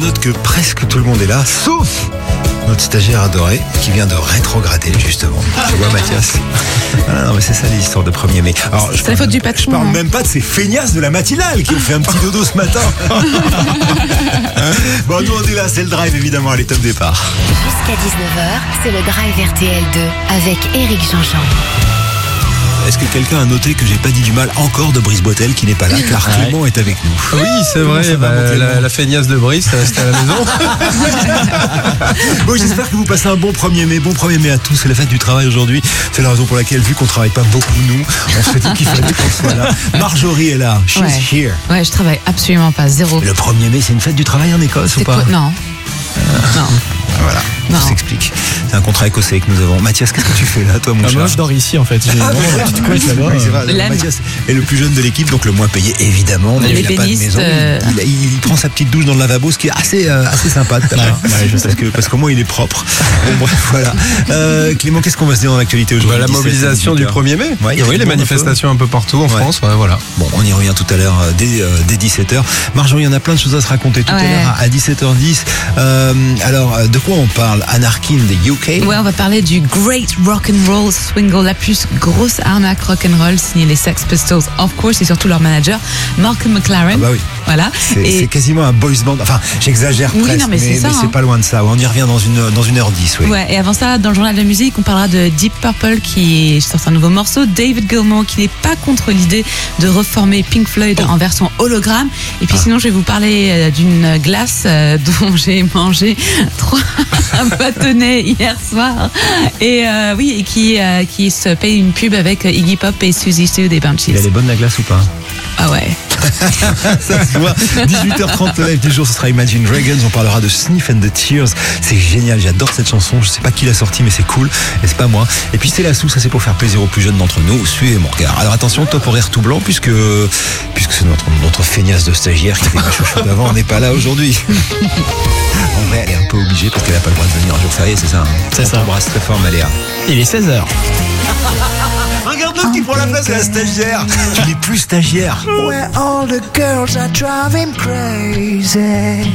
note que presque tout le monde est là, sauf notre stagiaire adoré qui vient de rétrograder justement. Tu vois Mathias? Ah non mais c'est ça l'histoire de 1er mai. Alors, c'est la faute du patron. Je parle même pas de ces feignasses de la matinale qui ont fait un petit dodo ce matin. Bon nous on est là, c'est le drive évidemment, allez top départ. Jusqu'à 19h, c'est le drive RTL2 avec Éric Jean-Jean. Est-ce que quelqu'un a noté que j'ai pas dit du mal encore de Brice Boitel qui n'est pas là car Clément est avec nous? Oui, c'est vrai, la feignasse de Brice, ça reste à la maison. Bon, j'espère que vous passez un bon 1er mai. Bon 1er mai à tous, c'est la fête du travail aujourd'hui. C'est la raison pour laquelle, vu qu'on travaille pas beaucoup nous, on s'est dit qu'il fallait qu'on soit là. Marjorie est là, she's here. Ouais, je travaille absolument pas, zéro. Le 1er mai, c'est une fête du travail en Écosse ou pas? Non. Non. Voilà, on s'explique. C'est un contrat écossais que nous avons. Mathias, qu'est-ce que tu fais là, toi, mon cher? Moi, je dors ici, en fait. J'ai une petite couette là-bas. Mathias est le plus jeune de l'équipe, donc le moins payé, évidemment. Mais il n'a pas de maison. Il prend sa petite douche dans le lavabo, ce qui est assez sympa de ta part. Parce qu'au moins, il est propre. Bon, bref, voilà. Clément, qu'est-ce qu'on va se dire dans l'actualité aujourd'hui? La mobilisation du 1er mai. Oui, les manifestations un peu partout en France. Voilà. Bon, on y revient tout à l'heure dès 17h. Marjorie, il y en a plein de choses à se raconter tout à l'heure à 17h10. Alors, de quoi on parle? Anarchy in the UK. Ouais, on va parler du Great Rock'n'Roll Swingle, la plus grosse arnaque rock'n'roll signée les Sex Pistols, of course, et surtout leur manager, Malcolm McLaren. Ah bah oui. Voilà. C'est quasiment un boys band. Enfin, j'exagère presque, non, mais c'est pas loin de ça. On y revient dans une heure 10. Oui. Ouais, et avant ça, dans le journal de la musique, on parlera de Deep Purple qui sort un nouveau morceau, David Gilmour qui n'est pas contre l'idée de reformer Pink Floyd en version hologramme. Et puis sinon, je vais vous parler d'une glace dont j'ai mangé 3 bâtonnets hier soir. Et et qui se paye une pub avec Iggy Pop et Suzy Sue des Banshees. Elle est bonne la glace ou pas? Ah ouais. Ça se voit. 18h30, le live du jour, ce sera Imagine Dragons. On parlera de Sniff and the Tears. C'est génial, j'adore cette chanson. Je sais pas qui l'a sortie, mais c'est cool. Et c'est pas moi. Et puis c'est la sous, ça c'est pour faire plaisir aux plus jeunes d'entre nous. Suivez mon regard. Alors attention, top horaire tout blanc, puisque c'est notre feignasse de stagiaire qui fait ma chouchoute avant. On n'est pas là aujourd'hui. En vrai, elle est un peu obligée parce qu'elle n'a pas le droit de venir un jour férié, c'est ça, hein? C'est ça. On t'embrasse très fort, Maléa. Il est 16h. Regarde l'autre qui prend la place de la stagiaire. Tu n'es plus stagiaire. Where all the girls are driving crazy.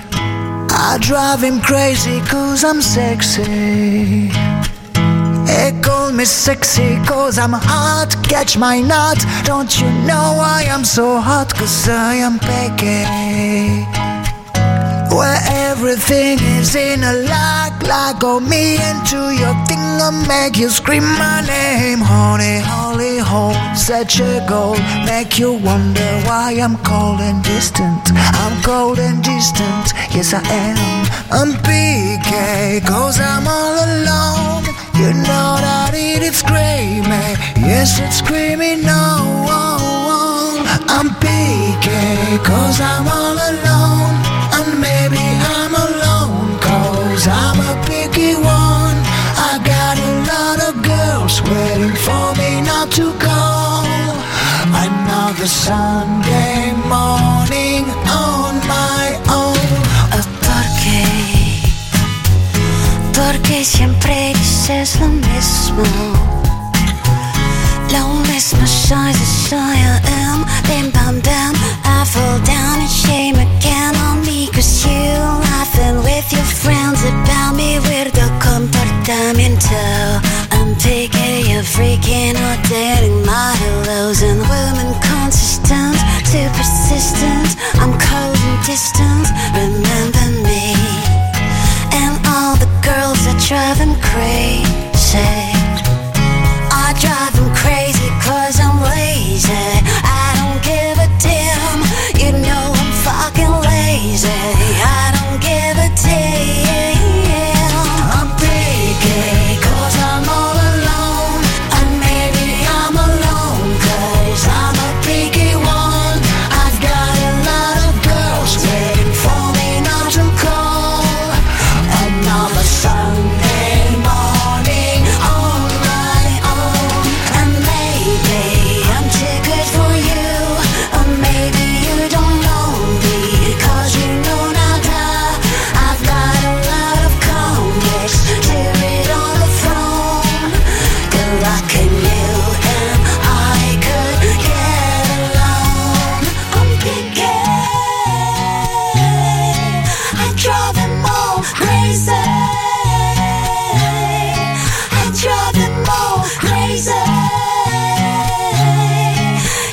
I drive him crazy cause I'm sexy. They call me sexy cause I'm hot. Catch my nut. Don't you know I am so hot cause I am picky. Where everything is in a lock of me into your thing and make you scream my name. Honey, holy hole, such a goal. Make you wonder why I'm cold and distant. I'm cold and distant, yes I am. I'm PK, cause I'm all alone. You know that it's screaming, yes it's screaming no. I'm PK, cause I'm all alone. And maybe I'm alone, cause I'm a picky one. I got a lot of girls waiting for me not to go. Another Sunday morning on my own. Porque siempre dices lo mismo. Lo mismo soy I am. Bim bam bam, I fall down and shame again on me. Cause you laughing with your friends about me. Weirdo comportamiento. I'm picky, you're freaking out, dating my hellos. And women consistent, too persistent. I'm cold and distant, remember me. And all the girls that drive him crazy. I drive him crazy cause I'm lazy.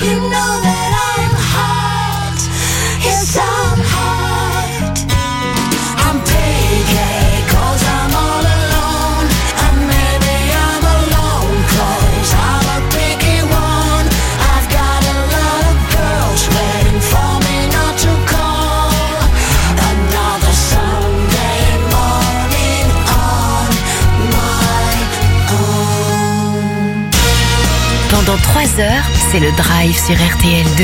You know that I'm hot. Yes, I'm hot. I'm picky 'cause I'm all alone. And maybe I'm alone 'cause I'm a picky one. I've got a lot of girls waiting for me not to call. Another Sunday morning on my own. Pendant 3 heures, c'est le Drive sur RTL2.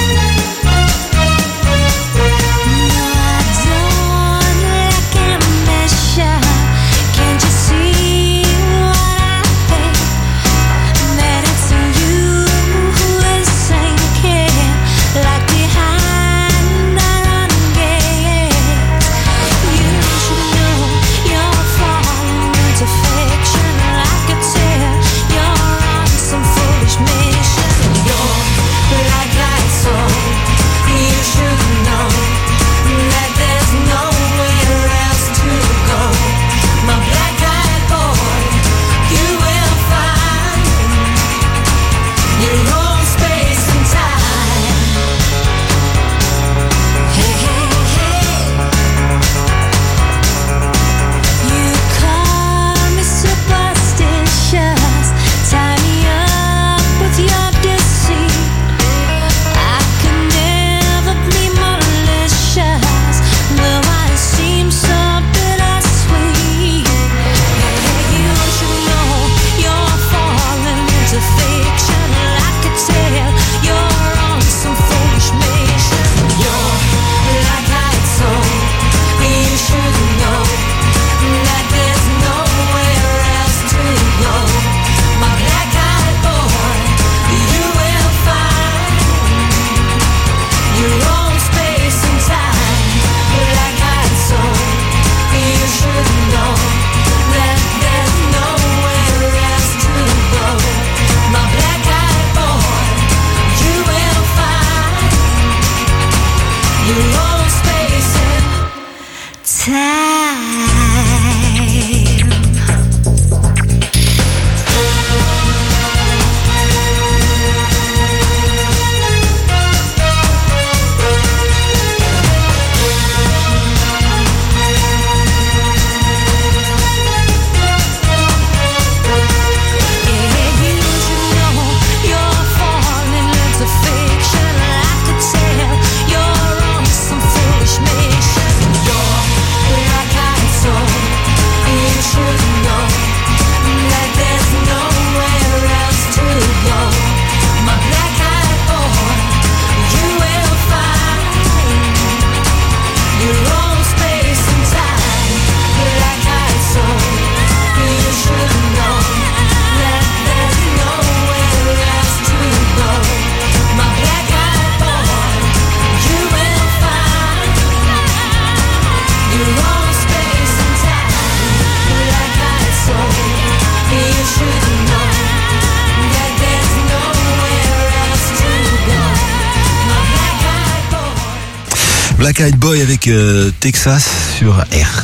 Black Eyed Boy avec Texas sur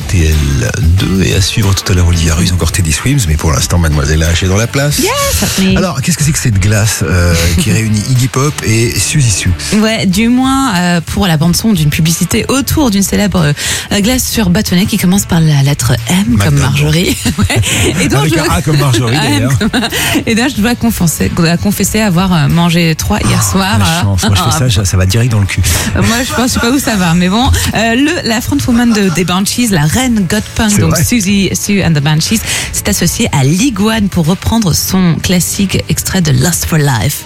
RTL2 et à suivre tout à l'heure Olivia Ruiz, encore Teddy Swims, mais pour l'instant Mademoiselle H est dans la place. Yes, alors qu'est-ce que c'est que cette glace qui réunit Iggy Pop et Suzy Sioux? Ouais, du moins pour la bande son d'une publicité autour d'une célèbre glace sur bâtonnet qui commence par la lettre M comme Marjorie. Ouais. Et donc avec un A comme Marjorie d'ailleurs. Et là je dois confesser avoir mangé 3 hier soir. La chance. Moi je fais ça va direct dans le cul. Moi je sais pas où ça va. Mais bon, la frontwoman des Banshees, la reine God Punk, donc Suzy Sioux and the Banshees, s'est associée à Liguane pour reprendre son classique extrait de Lust for Life.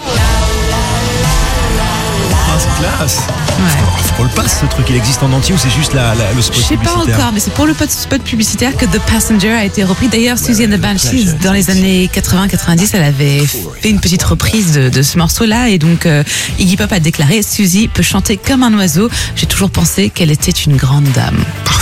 Ah, c'est classe. Ouais. Faut qu'on le passe ce truc, il existe en entier ou c'est juste le spot publicitaire? Je sais pas encore, mais c'est pour le spot publicitaire que The Passenger a été repris. D'ailleurs, Suzy and the Banshees, dans les années 80-90, elle avait fait une petite reprise de ce morceau-là. Et donc, Iggy Pop a déclaré « Suzy peut chanter comme un oiseau. J'ai toujours pensé qu'elle était une grande dame. » Parfait.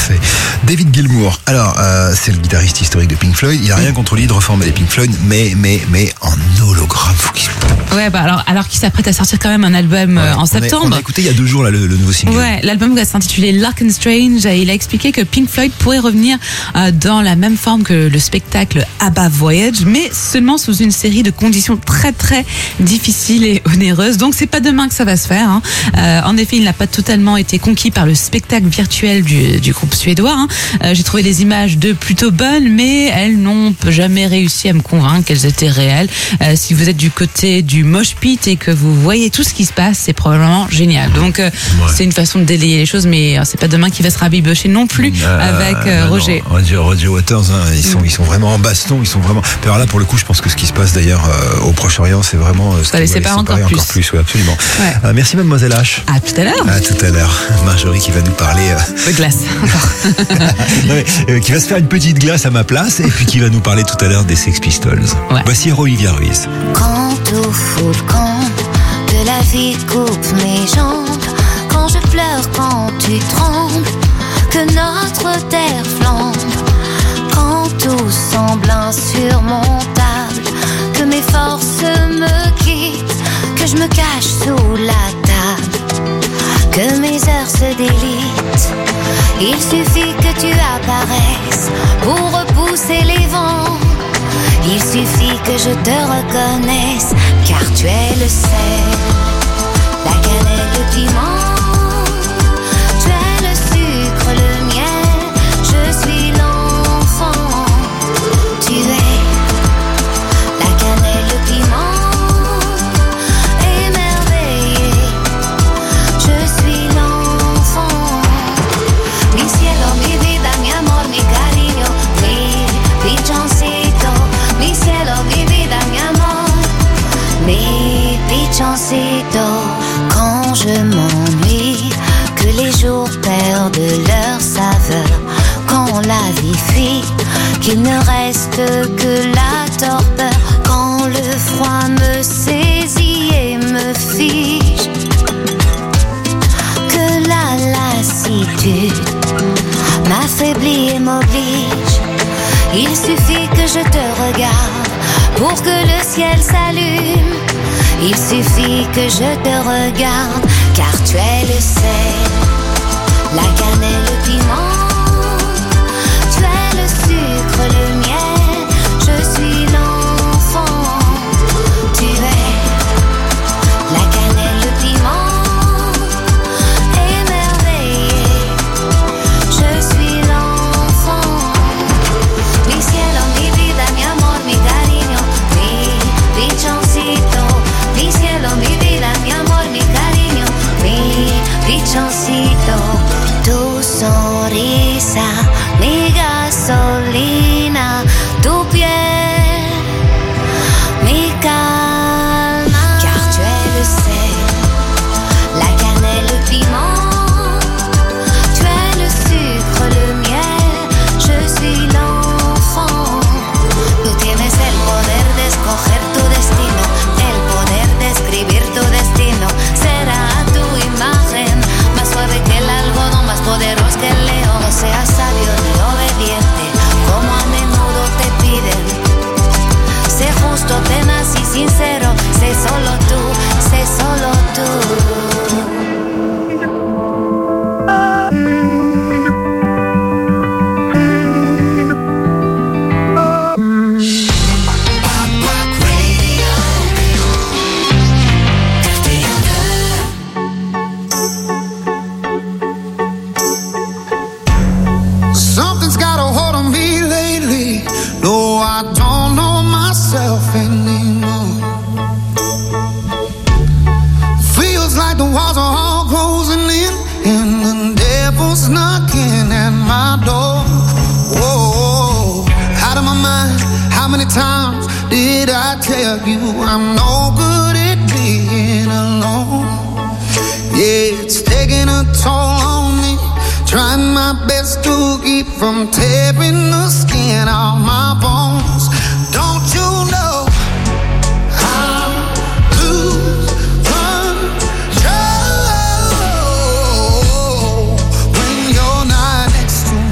Parfait. David Gilmour, alors c'est le guitariste historique de Pink Floyd. Il n'y a rien contre lui de reformer les Pink Floyd, mais en hologramme. Ouais, alors qu'il s'apprête à sortir quand même un album en septembre. On a écouté il y a 2 jours là, le nouveau single. Ouais, l'album va s'intituler Lock and Strange. Il a expliqué que Pink Floyd pourrait revenir dans la même forme que le spectacle ABBA Voyage, mais seulement sous une série de conditions très très difficiles et onéreuses. Donc c'est pas demain que ça va se faire. Hein. En effet, il n'a pas totalement été conquis par le spectacle virtuel du groupe suédois. Hein. J'ai trouvé des images de plutôt bonnes, mais elles n'ont jamais réussi à me convaincre qu'elles étaient réelles. Si vous êtes du côté du mosh pit et que vous voyez tout ce qui se passe, c'est probablement génial. Donc c'est une façon de délayer les choses, mais c'est pas demain qu'il va se rabibocher non plus avec Roger. Non, Roger Waters, hein, ils sont vraiment en baston, ils sont vraiment. Alors là, pour le coup, je pense que ce qui se passe d'ailleurs au Proche-Orient, c'est vraiment. Ça les sépare encore plus. Oui, absolument. Ouais. Merci, Mademoiselle H. À tout à l'heure. À tout à l'heure. Marjorie qui va nous parler. De glace. Non, mais, qui va se faire une petite glace à ma place et puis qui va nous parler tout à l'heure des Sex Pistols. Ouais. Voici Olivia Ruiz. Quand au fond le camp de la vie coupe mes jambes, quand je pleure, quand tu trembles, que notre terre flambe, quand tout semble insurmontable, que mes forces me quittent, que je me cache sous la table, que mes heures se délitent. Il suffit que tu apparaisses pour repousser les vents. Il suffit que je te reconnaisse, car tu es le sel, la cannelle, le piment. Tu es le sucre, le miel, je suis l'enfant. Tu es la cannelle, le piment, émerveillé. Je suis l'enfant. Mi cielo, mi vida, mi amor, mi cariño, mi pichoncito. Mi cielo, mi vida, mi amor, mi pichoncito. Quand je m'ennuie, que les jours perdent leur saveur, quand la vie fuit, qu'il ne reste que la torpeur, quand le froid me saisit et me fige, que la lassitude m'affaiblit et m'oblige. Il suffit que je te regarde pour que le ciel s'allume. Il suffit que je te regarde, car tu es le sel, la cannelle, le piment. Tu es le sucre, le miel, je suis l'enfant. Tu es la cannelle, le piment, émerveillé. Je suis l'enfant. Mi cielo, mi vida, mi amor, mi cariño, mi pichoncito. Mi cielo, mi vida, mi amor, mi cariño, mi pichoncito. Tu sonrisa, mi gasolina, tu piel, mi calma. Car tu es le sel, la cannelle, le piment. Tu es le sucre, le miel, je suis l'enfant. Tú tienes el poder de escoger tu destino, el poder de escribir tu destino. Será tu imagen, más suave que el algodón, más poderoso que el león. Sea sabio y obediente, como a menudo te piden. Sé justo, tenaz y sincero, sé solo tú, sé solo tú. Something's got a hold on me lately. No, I don't know myself anymore. Feels like the walls are all closing in, and the devil's knocking at my door. Whoa, out of my mind. How many times did I tell you I'm no good at being alone? Yeah, it's taking a toll on me. Trying my best to keep from tearing the skin off my bones. Don't you know I'll lose control when you're not next to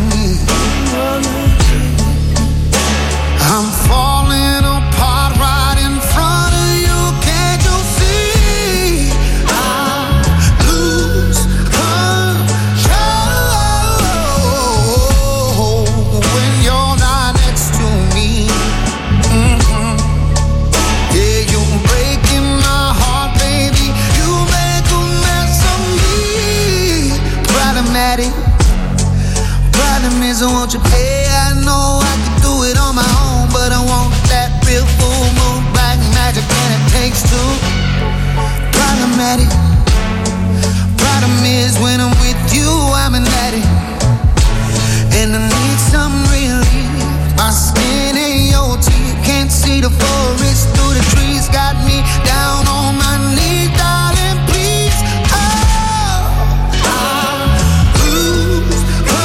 is, won't you play? I know I can do it on my own, but I want that real full moon, black magic, and it takes two. Problematic. Problem is when I'm with you, I'm an addict, and I need some relief. My skin ain't your teeth, can't see the forest through the trees. Got me down on my knees, darling, please. Oh, I lose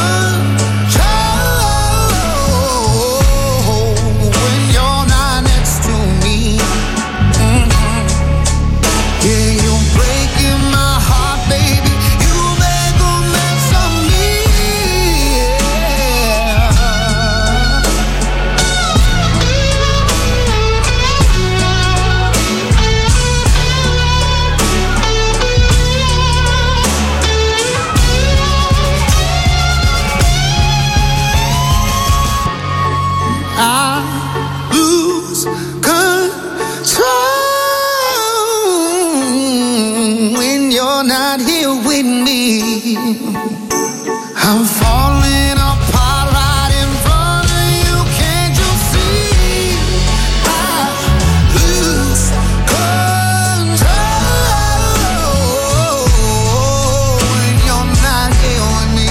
control when you're not next to me. Yeah, you're breaking my heart, baby. You make a mess of me. I lose control when you're not here with me. I'm falling apart right in front of you. Can't you see? I lose control when you're not here with me.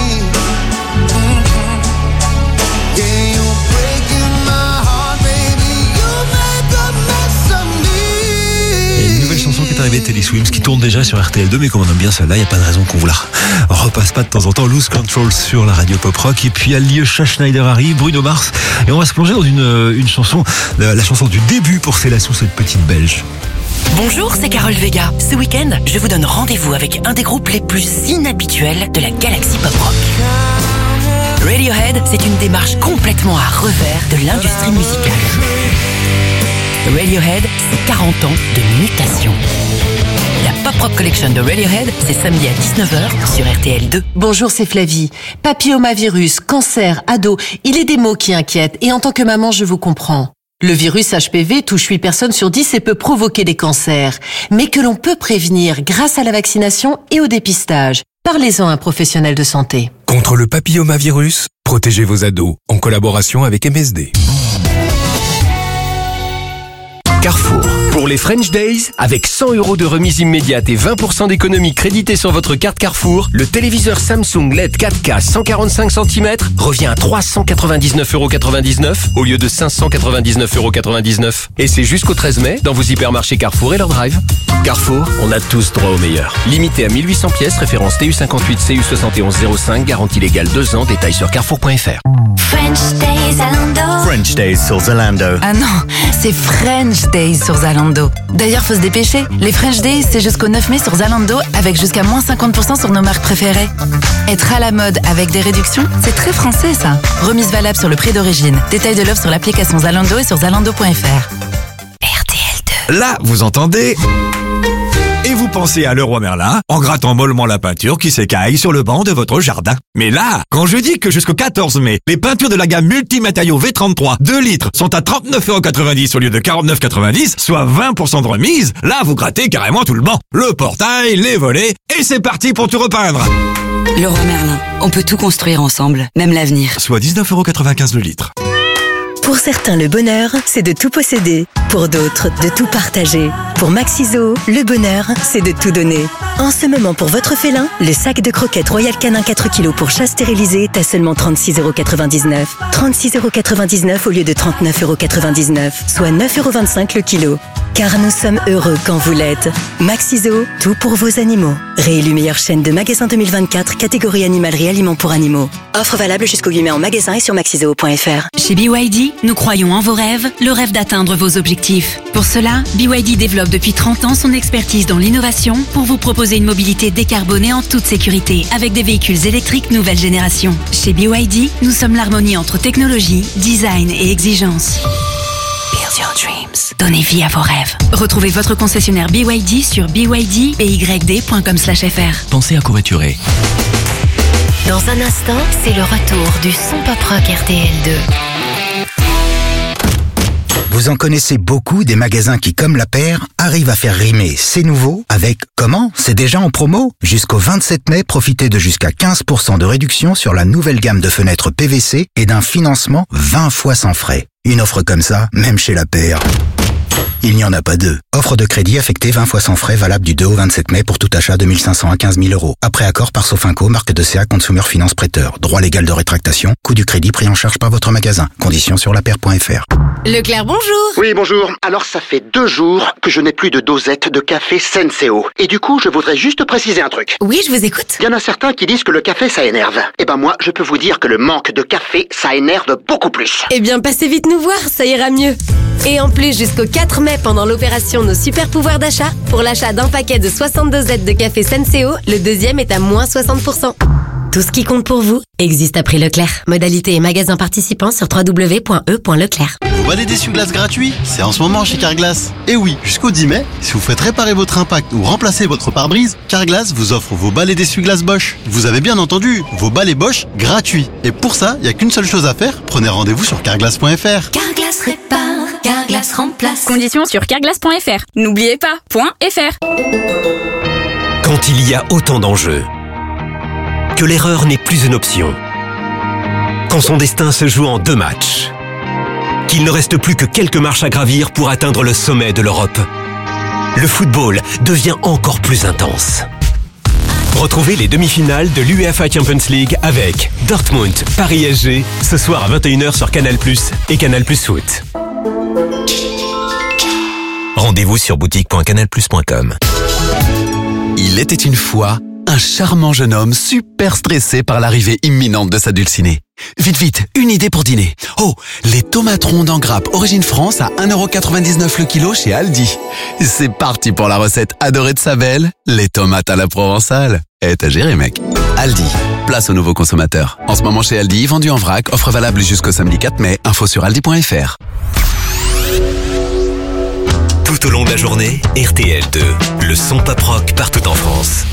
Yeah, you're breaking my heart, baby. You make a mess of me. Il y a une nouvelle chanson qui est arrivée de Teddy Swims qui tourne déjà sur RTL2, mais comme on aime bien celle-là, il n'y a pas de raison qu'on vous la repasse pas de temps en temps. Lose Control sur la radio pop rock. Et puis Alyosha Schneider arrive, Bruno Mars, et on va se plonger dans une chanson, la chanson du début pour C'est la sous, cette petite belge. Bonjour, c'est Carole Vega. Ce week-end, je vous donne rendez-vous avec un des groupes les plus inhabituels de la galaxie pop rock. Radiohead, c'est une démarche complètement à revers de l'industrie musicale. Radiohead, c'est 40 ans de mutation. La Pop Rock Collection de Radiohead, c'est samedi à 19h sur RTL2. Bonjour, c'est Flavie. Papillomavirus, cancer, ado, il est des mots qui inquiètent et en tant que maman, je vous comprends. Le virus HPV touche 8 personnes sur 10 et peut provoquer des cancers, mais que l'on peut prévenir grâce à la vaccination et au dépistage. Parlez-en à un professionnel de santé. Contre le papillomavirus, protégez vos ados en collaboration avec MSD. Carrefour. Pour les French Days, avec 100 € de remise immédiate et 20% d'économie créditée sur votre carte Carrefour, le téléviseur Samsung LED 4K 145 cm revient à 399,99 € au lieu de 599,99 €. Et c'est jusqu'au 13 mai dans vos hypermarchés Carrefour et leur drive. Carrefour, on a tous droit au meilleur. Limité à 1800 pièces, référence TU58 CU7105, garantie légale 2 ans, détails sur carrefour.fr. French Days Zalando. French Days sur Zalando. Ah non, c'est French Days sur Zalando. D'ailleurs, faut se dépêcher. Les French Days, c'est jusqu'au 9 mai sur Zalando avec jusqu'à moins 50% sur nos marques préférées. Être à la mode avec des réductions, c'est très français ça. Remise valable sur le prix d'origine. Détail de l'offre sur l'application Zalando et sur zalando.fr. RTL2. Là, vous entendez ? Et vous pensez à Leroy Merlin en grattant mollement la peinture qui s'écaille sur le banc de votre jardin. Mais là, quand je dis que jusqu'au 14 mai, les peintures de la gamme multimatériaux V33 2 litres sont à 39,90 € au lieu de 49,90 €, soit 20% de remise, là vous grattez carrément tout le banc. Le portail, les volets, et c'est parti pour tout repeindre. Leroy Merlin, on peut tout construire ensemble, même l'avenir. Soit 19,95 € le litre. Pour certains, le bonheur, c'est de tout posséder. Pour d'autres, de tout partager. Pour Maxiso, le bonheur, c'est de tout donner. En ce moment, pour votre félin, le sac de croquettes Royal Canin 4 kg pour chat stérilisé est à seulement 36,99 €. 36,99 € au lieu de 39,99 €, soit 9,25 € le kilo. Car nous sommes heureux quand vous l'êtes. Maxiso, tout pour vos animaux. Réélu meilleure chaîne de magasins 2024, catégorie animalerie aliments pour animaux. Offre valable jusqu'au 8 mai en magasin et sur maxiso.fr. Chez BYD, nous croyons en vos rêves, le rêve d'atteindre vos objectifs. Pour cela, BYD développe depuis 30 ans son expertise dans l'innovation pour vous proposer une mobilité décarbonée en toute sécurité avec des véhicules électriques nouvelle génération. Chez BYD, nous sommes l'harmonie entre technologie, design et exigence. Build your dreams. Donnez vie à vos rêves. Retrouvez votre concessionnaire BYD sur byd.com/fr. Pensez à covoiturer. Dans un instant, c'est le retour du son pop rock RTL2. Vous en connaissez beaucoup des magasins qui, comme La Paire, arrivent à faire rimer c'est nouveau avec comment? C'est déjà en promo? Jusqu'au 27 mai, profitez de jusqu'à 15% de réduction sur la nouvelle gamme de fenêtres PVC et d'un financement 20 fois sans frais. Une offre comme ça, même chez La Paire, il n'y en a pas deux. Offre de crédit affectée 20 fois sans frais valable du 2 au 27 mai pour tout achat de 1 500 à 15 000 euros. Après accord par Sofinco, marque de CA Consumer Finance Prêteur. Droit légal de rétractation. Coût du crédit pris en charge par votre magasin. Conditions sur lapaire.fr. Leclerc, bonjour. Oui, bonjour. Alors, ça fait 2 jours que je n'ai plus de dosette de café Senseo. Et du coup, je voudrais juste préciser un truc. Oui, je vous écoute. Il y en a certains qui disent que le café, ça énerve. Eh ben moi, je peux vous dire que le manque de café, ça énerve beaucoup plus. Eh bien, passez vite nous voir, ça ira mieux. Et en plus, jusqu'au 4 mai, pendant l'opération Nos Super Pouvoirs d'achat, pour l'achat d'un paquet de 60 dosettes de café Senseo, le deuxième est à moins 60%. Tout ce qui compte pour vous existe à prix Leclerc. Modalité et magasins participants sur www.e.leclerc. Vos balais d'essuie-glace gratuits, c'est en ce moment chez Carglass. Et oui, jusqu'au 10 mai, si vous faites réparer votre impact ou remplacer votre pare-brise, Carglass vous offre vos balais d'essuie-glace Bosch. Vous avez bien entendu, vos balais Bosch gratuits. Et pour ça, il n'y a qu'une seule chose à faire, prenez rendez-vous sur carglass.fr. Carglass répare, Carglass remplace. Conditions sur carglass.fr. N'oubliez pas, .fr. Quand il y a autant d'enjeux, que l'erreur n'est plus une option, quand son destin se joue en 2 matchs, qu'il ne reste plus que quelques marches à gravir pour atteindre le sommet de l'Europe, le football devient encore plus intense. Retrouvez les demi-finales de l'UEFA Champions League avec Dortmund, Paris SG, ce soir à 21h sur Canal+ et Canal+ Foot. Rendez-vous sur boutique.canalplus.com. Il était une fois un charmant jeune homme super stressé par l'arrivée imminente de sa dulcinée. Vite, vite, une idée pour dîner. Oh, les tomates rondes en grappe Origine France à 1,99€ le kilo chez Aldi. C'est parti pour la recette adorée de sa belle, les tomates à la provençale. T'as géré, mec. Aldi, place aux nouveaux consommateurs. En ce moment chez Aldi, vendu en vrac, offre valable jusqu'au samedi 4 mai, info sur aldi.fr. Tout au long de la journée, RTL2, le son pop rock partout en France.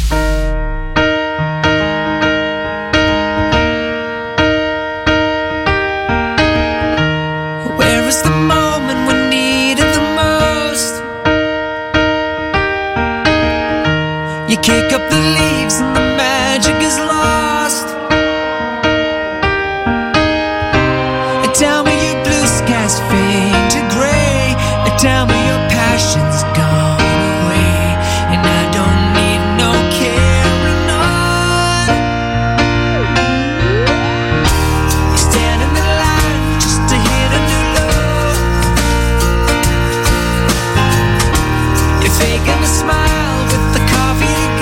Kick up the leaves and the magic is lost. And tell me your blue skies fade to gray. And tell me your passion's gone away. And I don't need no carrying on. You stand in the line just to hit a new low. You're faking a smile with the coffee.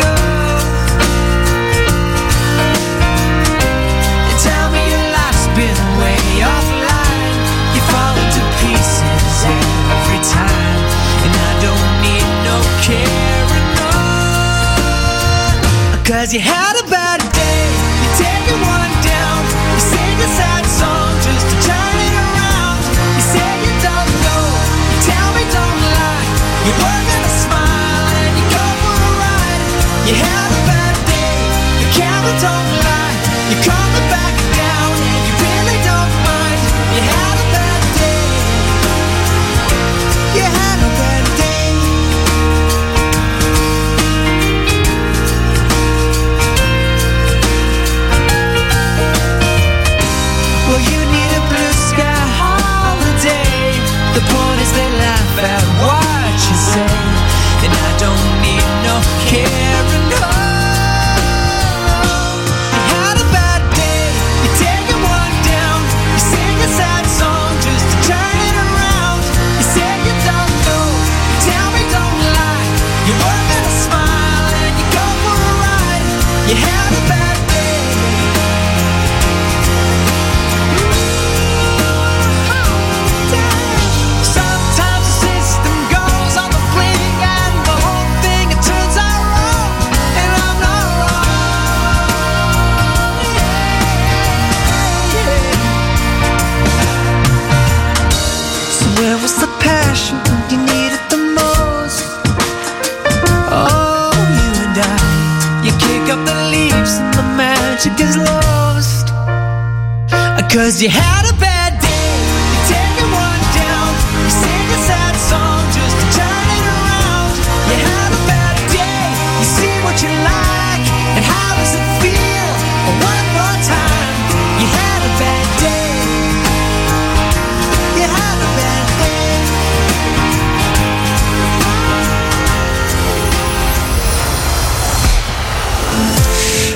Cause you had a bad day, you take it one down. You sing a sad song just to turn it around. You say you don't know, you tell me don't lie. You work on a smile and you go for a ride. You had a bad day, the camera don't lie. You calm it back down and you really don't mind. You had a bad day, you had a bad day. Well, you need a blue sky holiday. The point is they laugh at what you say. And I don't need no caring home. You had a bad day, you take it one down. You sing a sad song just to turn it around. You say you don't know, you tell me don't lie. You work on a smile and you go for a ride. You had a bad day. Where was the passion when you needed the most? Oh, you and I, you kick up the leaves and the magic is lost. Cause you had a bad day, you take it one down.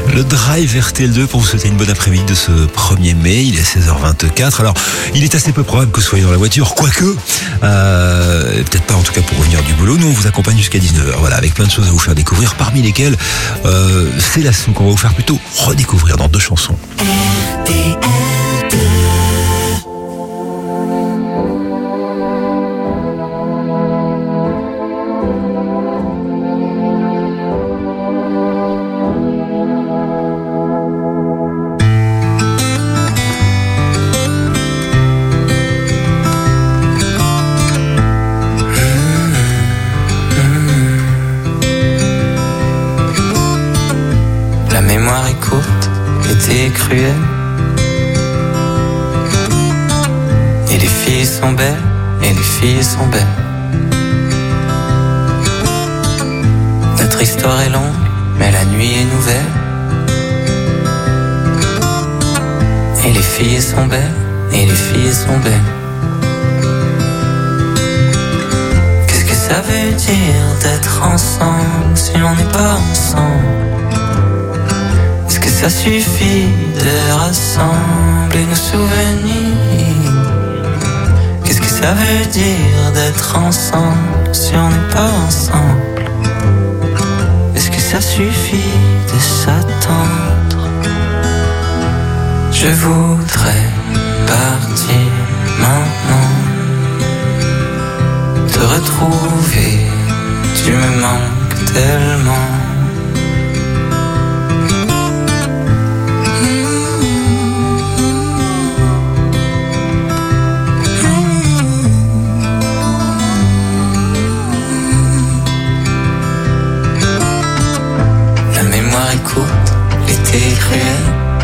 Le Drive RTL2 pour vous souhaiter une bonne après-midi de ce 1er mai. Il est 16h24. Alors, il est assez peu probable que vous soyez dans la voiture, quoique, peut-être pas en tout cas pour revenir du boulot. Nous, on vous accompagne jusqu'à 19h. Voilà, avec plein de choses à vous faire découvrir, parmi lesquelles c'est la son qu'on va vous faire plutôt redécouvrir dans 2 chansons. La mémoire est courte, l'été est cruel. Et les filles sont belles, et les filles sont belles. Notre histoire est longue, mais la nuit est nouvelle. Et les filles sont belles, et les filles sont belles. Qu'est-ce que ça veut dire d'être ensemble si on n'est pas ensemble? Est-ce que ça suffit de rassembler nos souvenirs? Qu'est-ce que ça veut dire d'être ensemble si on n'est pas ensemble? Est-ce que ça suffit de s'attendre? Je voudrais partir maintenant, te retrouver, tu me manques tellement. La mémoire est courte, l'été est cruel.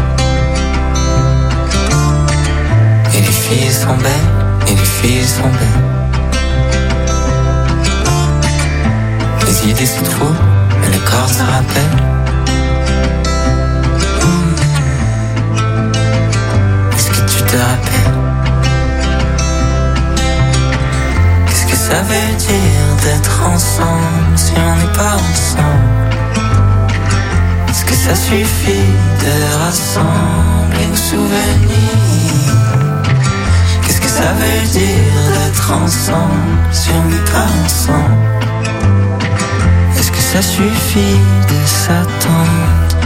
Et les filles sont belles, et les filles sont belles. Les idées se trouvent, mais le corps se rappelle. Est-ce que tu te rappelles? Qu'est-ce que ça veut dire d'être ensemble si on n'est pas ensemble? Est-ce que ça suffit de rassembler nos souvenirs? Qu'est-ce que ça veut dire d'être ensemble si on n'est pas ensemble? Est-ce que ça suffit de s'attendre?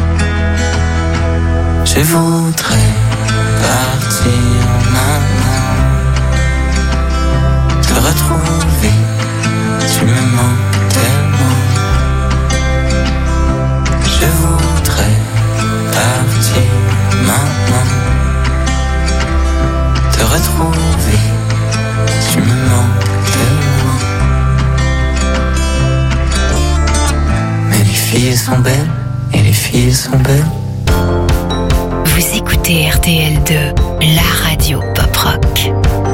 Je voudrais partir maintenant, te retrouver, tu me manques tellement. Je voudrais partir maintenant, te retrouver, tu me manques tellement. Mais les filles sont belles, et les filles sont belles. Vous écoutez RTL2, la radio pop rock.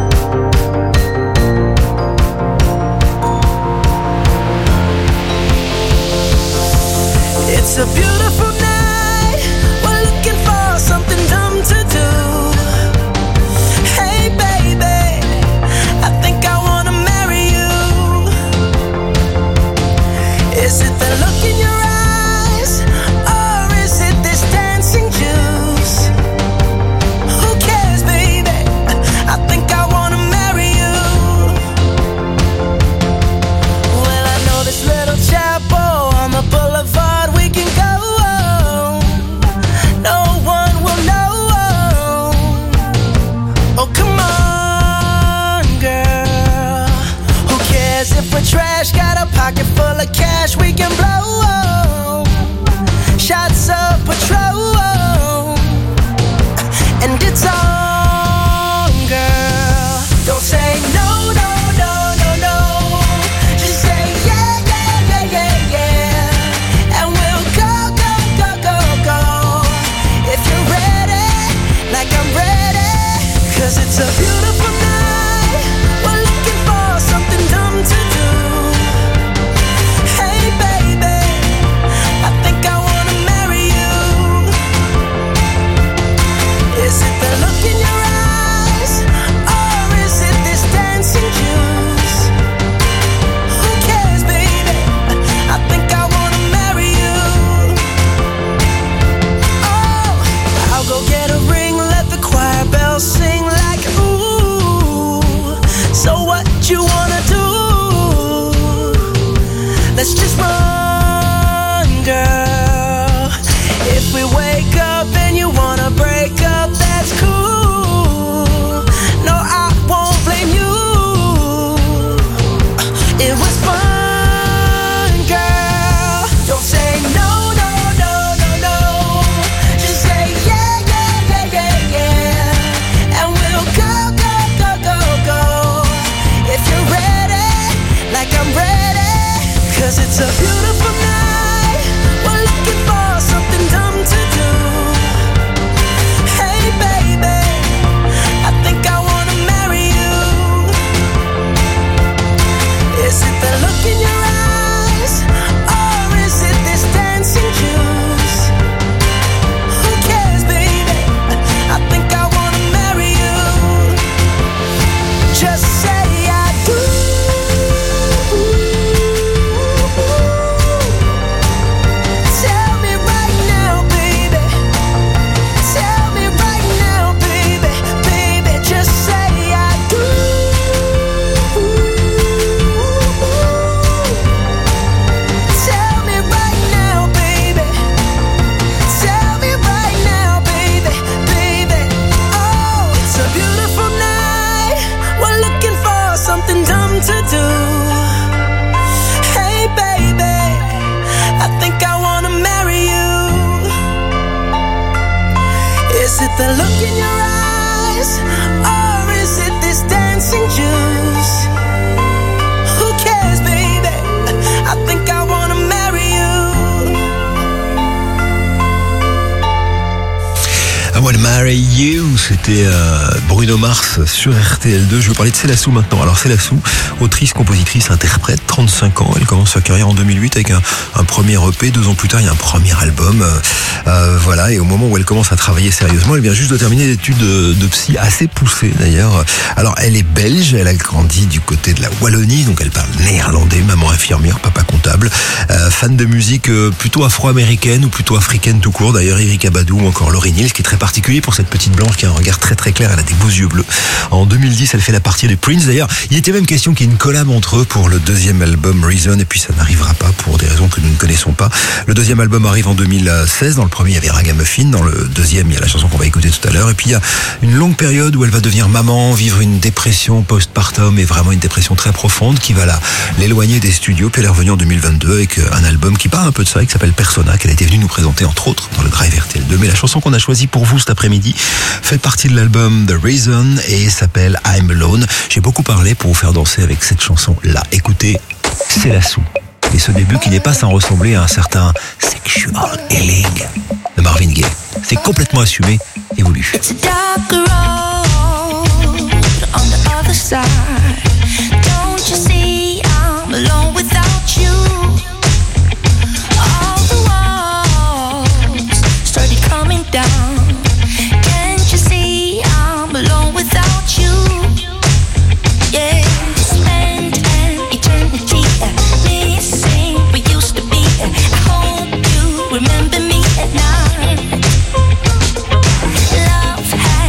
It's a beautiful night. We're looking for something dumb to do. Hey baby, I think I wanna marry you. Is it the look in your eyes, or is it this dancing juice? Who cares, baby? I think I wanna marry you. Well, I know this little chapel on the boulevard we can go. Is it the look in your eyes, or is it this dancing juice? Who cares, baby? I think I wanna marry you. I Wanna Marry You, c'était Bruno Mars sur RTL2. Je veux parler de Célassou maintenant. Alors Célassou, autrice, compositrice, interprète, 35 ans. Elle commence sa carrière en 2008 avec un premier EP. 2 ans plus tard, il y a un premier album. Voilà, et au moment où elle commence à travailler sérieusement, elle vient juste de terminer des études de psy assez poussées d'ailleurs. Alors elle est belge, elle a grandi du côté de la Wallonie, donc elle parle néerlandais, maman infirmière, papa comptable, fan de musique plutôt afro-américaine ou plutôt africaine tout court. D'ailleurs Erykah Badu ou encore Lauryn Hill, ce qui est très particulier pour cette petite blanche qui a un regard très très clair, elle a des beaux yeux bleus. En 2010, elle fait la partie de Prince. D'ailleurs, il était même question qu'il y ait une collab entre eux pour le deuxième album Reason, et puis ça n'arrivera pas pour des raisons que nous ne connaissons pas. Le deuxième album arrive en 2016. Dans le premier, il y avait Ragamuffin. Dans le deuxième, il y a la chanson qu'on va écouter tout à l'heure. Et puis il y a une longue période où elle va devenir maman, vivre une dépression postpartum, et vraiment une dépression très profonde qui va l'éloigner des studios. Puis elle est revenue en 2022 avec un album qui parle un peu de ça et qui s'appelle Persona, qu'elle a été venue nous présenter entre autres dans le Drive RTL2. Mais la chanson qu'on a choisie pour vous cet après-midi fait partie de l'album The Reason et s'appelle I'm Alone. J'ai beaucoup parlé pour vous faire danser avec cette chanson-là. Écoutez, Célassou. Et ce début qui n'est pas sans ressembler à un certain Sexual Healing de Marvin Gaye. C'est complètement assumé et voulu. It's a dark road on the other side. Don't you see I'm alone without you? All the walls started coming down. Can't you see I'm alone without you? Yeah, spend an eternity missing we used to be. I hope you remember me at night. Love has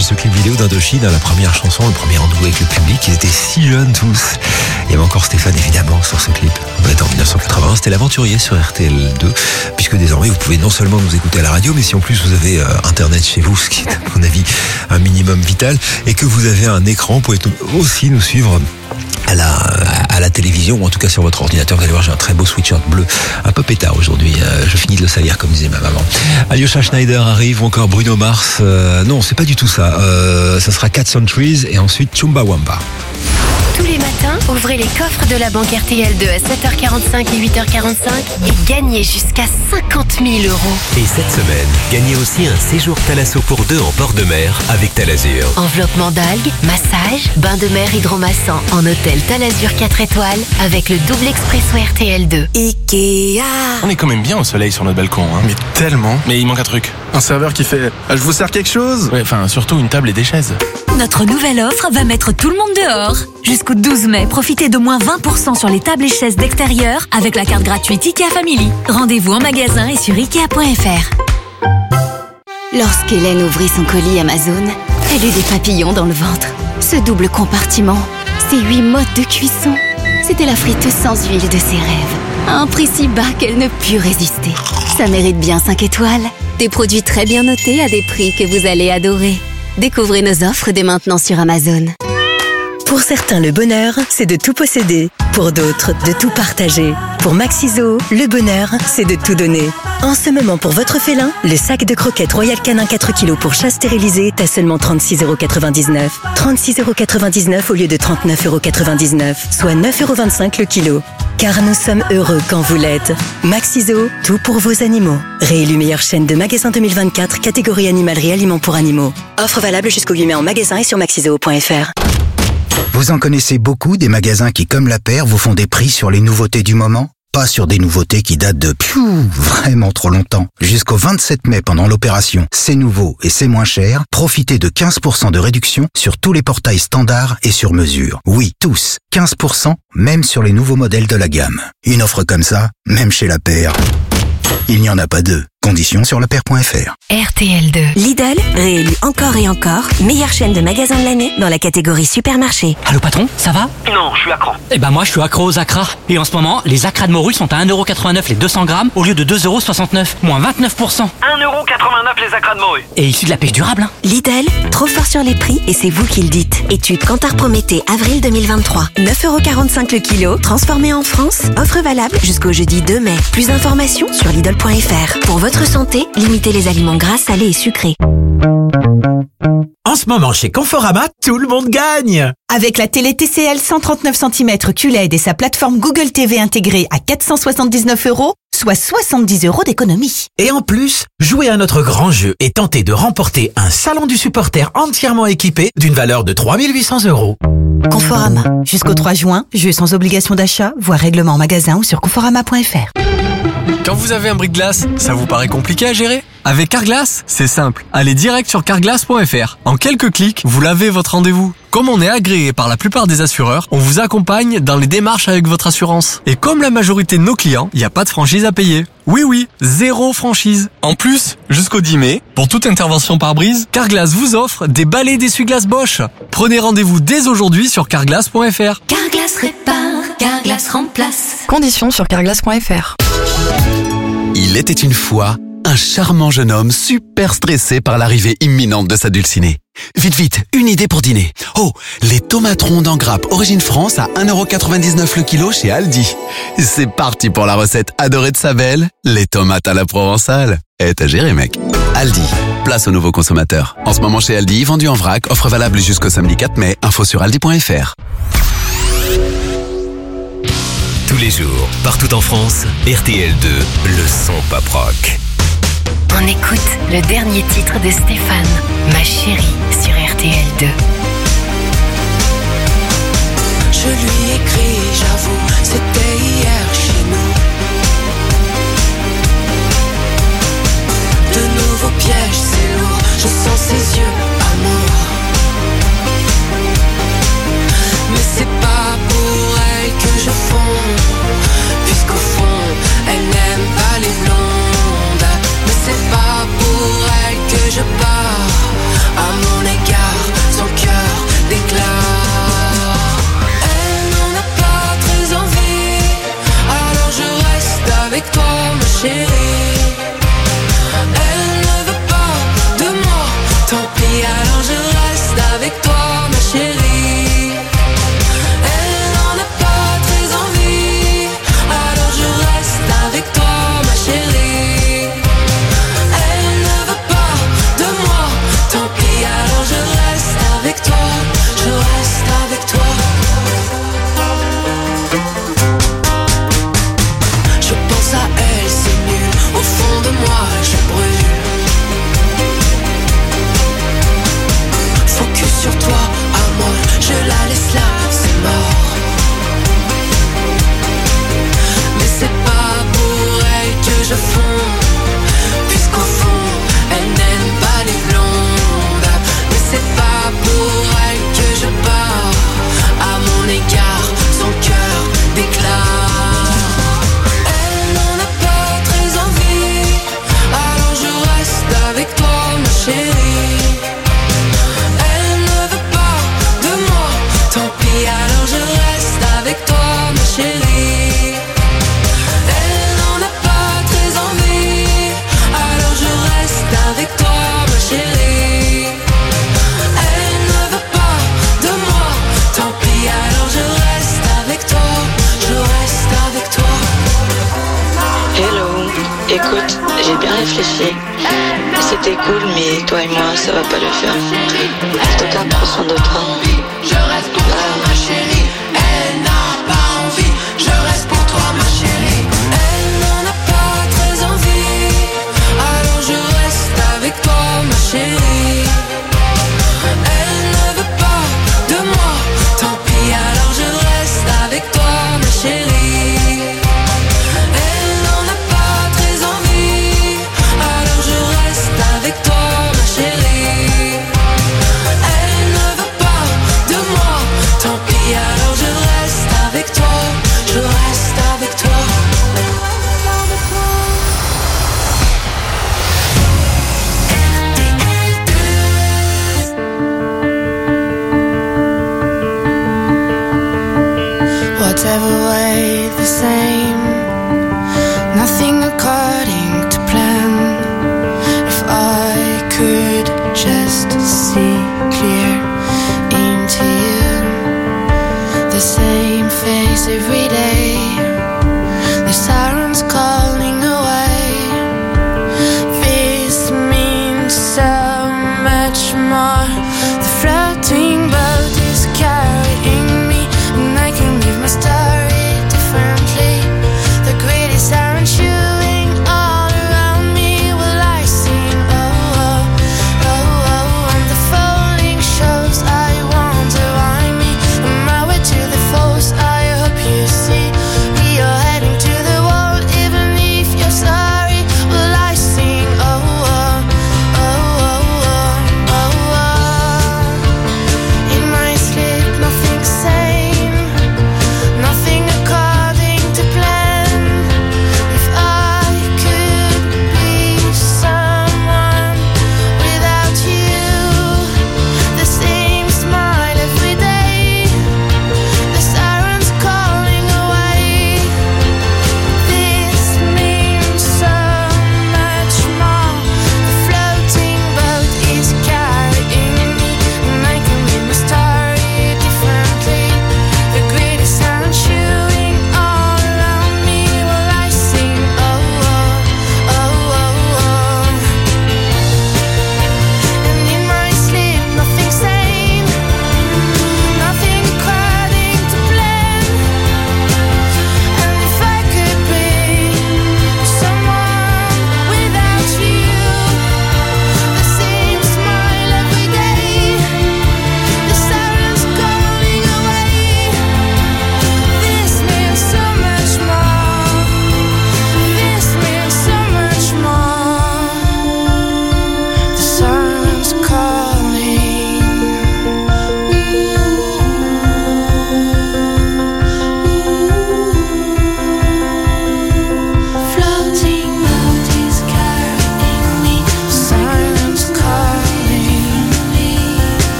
de ce clip vidéo d'Indochine, la première chanson, le premier rendez-vous avec le public. Ils étaient si jeunes tous. Il y avait encore Stéphane évidemment sur ce clip. On était en 1981, c'était l'aventurier sur RTL2, puisque désormais vous pouvez non seulement nous écouter à la radio, mais si en plus vous avez internet chez vous, ce qui est à mon avis un minimum vital, et que vous avez un écran, vous pouvez aussi nous suivre à la télévision, ou en tout cas sur votre ordinateur. Vous allez voir, j'ai un très beau sweatshirt bleu, un peu pétard aujourd'hui. Je finis de le salir comme disait ma maman. Alyosha Schneider arrive, ou encore Bruno Mars. Non, c'est pas du tout ça. Ça sera Cat Centuries et ensuite Chumbawamba. Tous les matins, ouvrez les coffres de la banque RTL2 à 7h45 et 8h45 et gagnez jusqu'à 50 000 €. Et cette semaine, gagnez aussi un séjour Thalasso pour 2 en bord de mer avec Talazur. Enveloppement d'algues, massage, bain de mer hydromassant en hôtel Talazur 4 étoiles avec le double expresso RTL2. Ikea. On est quand même bien au soleil sur notre balcon, hein. Mais tellement. Mais il manque un truc. Un serveur qui fait « Je vous sers quelque chose ?» Ouais, enfin, surtout une table et des chaises. Notre nouvelle offre va mettre tout le monde dehors. Jusqu'au 12 mai, profitez de moins 20% sur les tables et chaises d'extérieur avec la carte gratuite IKEA Family. Rendez-vous en magasin et sur Ikea.fr. Lorsqu'Hélène ouvrit son colis Amazon, elle eut des papillons dans le ventre. Ce double compartiment, ces 8 modes de cuisson, c'était la friteuse sans huile de ses rêves. À un prix si bas qu'elle ne put résister. Ça mérite bien 5 étoiles. Des produits très bien notés à des prix que vous allez adorer. Découvrez nos offres dès maintenant sur Amazon. Pour certains, le bonheur, c'est de tout posséder. Pour d'autres, de tout partager. Pour Maxiso, le bonheur, c'est de tout donner. En ce moment, pour votre félin, le sac de croquettes Royal Canin 4 kg pour chat stérilisé est à seulement 36,99 €. 36,99 € au lieu de 39,99 €, soit 9,25 € le kilo. Car nous sommes heureux quand vous l'êtes. Maxiso, tout pour vos animaux. Réélu meilleure chaîne de magasins 2024, catégorie animalerie aliments pour animaux. Offre valable jusqu'au 8 mai en magasin et sur maxiso.fr. Vous en connaissez beaucoup des magasins qui, comme la paire, vous font des prix sur les nouveautés du moment? Pas sur des nouveautés qui datent de vraiment trop longtemps. Jusqu'au 27 mai pendant l'opération C'est nouveau et c'est moins cher, profitez de 15% de réduction sur tous les portails standards et sur mesure. Oui, tous. 15%, même sur les nouveaux modèles de la gamme. Une offre comme ça, même chez la paire, il n'y en a pas deux. Conditions sur lepaire.fr. RTL2. Lidl, réélu encore et encore, meilleure chaîne de magasins de l'année dans la catégorie supermarché. Allô patron, ça va? Non, je suis accro. Eh ben moi je suis accro aux acras. Et en ce moment, les acras de morue sont à 1,89 € les 200 grammes au lieu de 2,69 €, moins 29%. 1,89 € les acras de morue. Et issu de la pêche durable, hein. Lidl, trop fort sur les prix et c'est vous qui le dites. Étude Kantar Prométhée, avril 2023. 9,45 € le kilo, transformé en France. Offre valable jusqu'au jeudi 2 mai. Plus d'informations sur Lidl.fr. Pour votre santé, limitez les aliments gras, salés et sucrés. En ce moment, chez Conforama, tout le monde gagne! Avec la télé TCL 139 cm QLED et sa plateforme Google TV intégrée à 479 €, soit 70 € d'économie. Et en plus, jouez à notre grand jeu et tentez de remporter un salon du supporter entièrement équipé d'une valeur de 3 800 €. Conforama. Jusqu'au 3 juin, jeu sans obligation d'achat, voire règlement en magasin ou sur conforama.fr. Quand vous avez un bris-de-glace, ça vous paraît compliqué à gérer? Avec Carglass, c'est simple. Allez direct sur carglass.fr. En quelques clics, vous lavez votre rendez-vous. Comme on est agréé par la plupart des assureurs, on vous accompagne dans les démarches avec votre assurance. Et comme la majorité de nos clients, il n'y a pas de franchise à payer. Oui, 0 franchise. En plus, jusqu'au 10 mai, pour toute intervention par brise, Carglass vous offre des balais d'essuie-glace Bosch. Prenez rendez-vous dès aujourd'hui sur carglass.fr. Carglass répare, Carglass remplace. Conditions sur carglass.fr. Il était une fois un charmant jeune homme super stressé par l'arrivée imminente de sa dulcinée. Vite, une idée pour dîner. Oh, les tomates rondes en grappe Origine France à 1,99 € le kilo chez Aldi. C'est parti pour la recette adorée de sa belle, les tomates à la provençale. T'as géré, mec. Aldi, place aux nouveaux consommateurs. En ce moment chez Aldi, vendu en vrac, offre valable jusqu'au samedi 4 mai, info sur aldi.fr. Tous les jours, partout en France, RTL2, le son pop rock. On écoute le dernier titre de Stéphane, Ma chérie, sur RTL2. Je lui écris, j'avoue, c'était hier chez nous. De nouveaux pièges, c'est lourd, je sens ses yeux, amour. Mais c'est pas pour elle que je fonds, puisqu'au fond, elle n'aime pas les blondes. Mais c'est pas pour elle que je pars, à mon égard. J'ai bien réfléchi. Et c'était cool, mais toi et moi, ça va pas le faire. En tout cas, prends soin de toi. Je reste pour toi, ma chérie. Elle n'a pas envie. Je reste pour toi, ma chérie. Elle n'en a pas très envie. Alors je reste avec toi, ma chérie. Elle ne veut pas de moi. Tant pis, alors je reste avec toi, ma chérie. Elle n'en a pas très envie. Alors je reste avec toi, ma chérie. Elle ne veut pas de moi.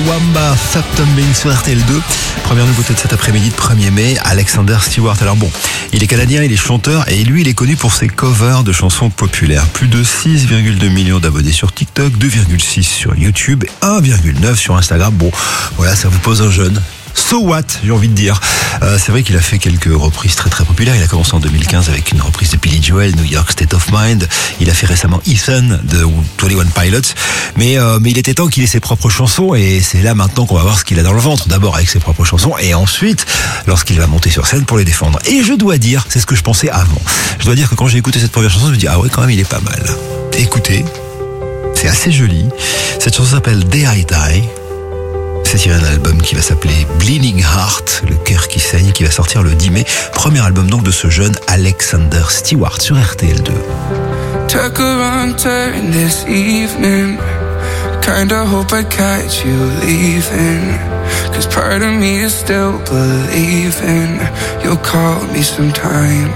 Wamba, Thumbing sur RTL2. Première nouveauté de cet après-midi de 1er mai, Alexander Stewart. Alors bon, il est canadien, il est chanteur et lui, il est connu pour ses covers de chansons populaires. Plus de 6,2 millions d'abonnés sur TikTok, 2,6 sur YouTube, 1,9 sur Instagram. Bon, voilà, ça vous pose un jeune. So what, j'ai envie de dire. C'est vrai qu'il a fait quelques reprises très très populaires. Il a commencé en 2015 avec une reprise de Billy Joel, New York State of Mind. Il a fait récemment Ethan de 21 Pilots. Mais il était temps qu'il ait ses propres chansons et c'est là maintenant qu'on va voir ce qu'il a dans le ventre. D'abord avec ses propres chansons et ensuite lorsqu'il va monter sur scène pour les défendre. Et je dois dire, c'est ce que je pensais avant. Je dois dire que quand j'ai écouté cette première chanson, je me dis ah ouais quand même il est pas mal. Écoutez, c'est assez joli. Cette chanson s'appelle Day I Die. C'est tiré d'un album qui va s'appeler Bleeding Heart, le cœur qui saigne, qui va sortir le 10 mai. Premier album donc de ce jeune Alexander Stewart sur RTL2. Took a wrong turn this evening. Kinda hope I catch you leaving. Cause part of me is still believing you'll call me sometime.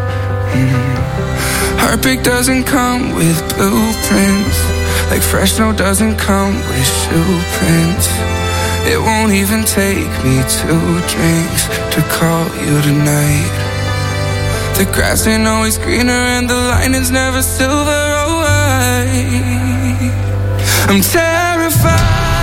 Heartbreak doesn't come with blueprints. Like fresh snow doesn't come with shoe prints. It won't even take me 2 drinks to call you tonight. The grass ain't always greener and the lining's never silver or white. I'm terrified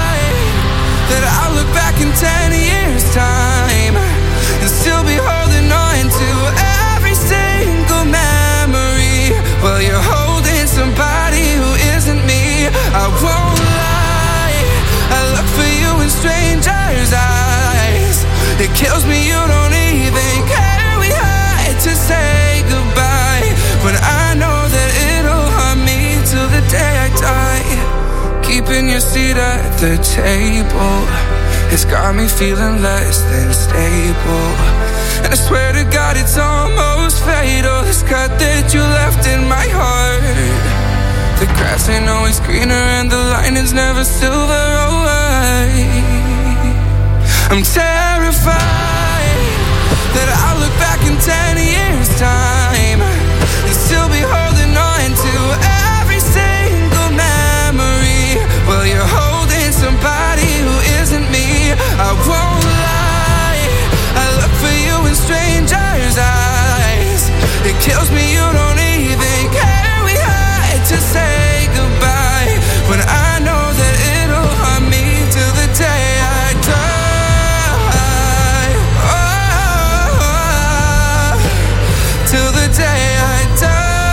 that I'll look back in 10 years' time and still be holding on to every single memory while you're holding somebody who isn't me. I won't lie, I look for you in strangers' eyes. It kills me you don't even care we had to say goodbye, when I know that it'll haunt me till the day I die. Keeping your seat at the table, it's got me feeling less than stable. And I swear to God it's almost fatal, this cut that you left in my heart. The grass ain't always greener and the lining's never silver or white. I'm terrified that I'll look back in 10 years' time and still be holding on to every single memory while you're holding somebody who isn't me. I won't lie, I look for you in strangers' eyes. It kills me you don't even care we had to say goodbye, when I know that it'll haunt me till the day I die. Till the day I die.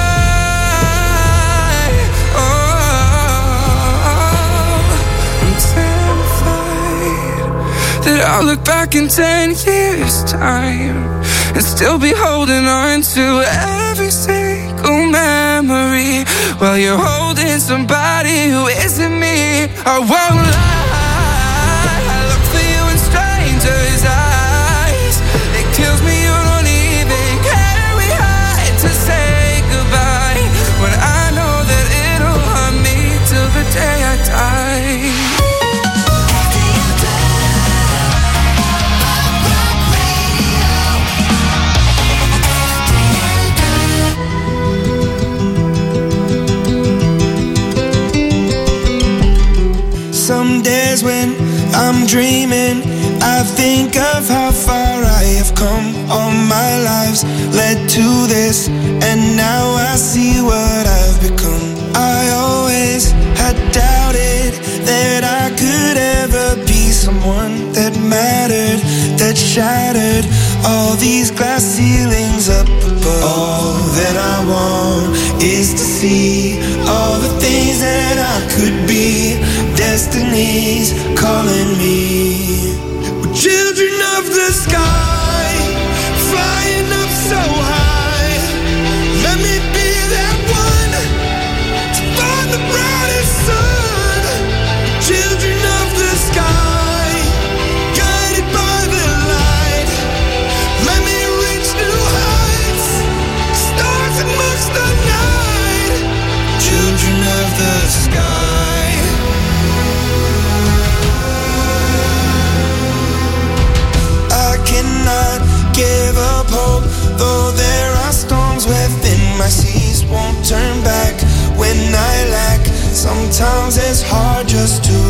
I'm terrified that I'll look back in 10 years' time and still be holding on to every single memory while you're holding somebody who isn't me. I won't lie, I look for you in strangers' eyes. It kills me you don't even care we had to say goodbye, when I know that it'll haunt me till the day I die. Some days when I'm dreaming, I think of how far I have come. All my lives led to this, and now I see what I've become. I always had doubted that I could ever be someone that mattered, that shattered all these glass ceilings up above. All that I want is to see all the things that I could be. Destiny's calling me. We're children of the sky, flying up so high. Let me be that one to find the brightest sun. Children of the sky, guided by the light. Let me reach new heights, stars amongst the night. Children of the sky. Cannot give up hope, though there are storms within my seas. Won't turn back when I lack. Sometimes it's hard just to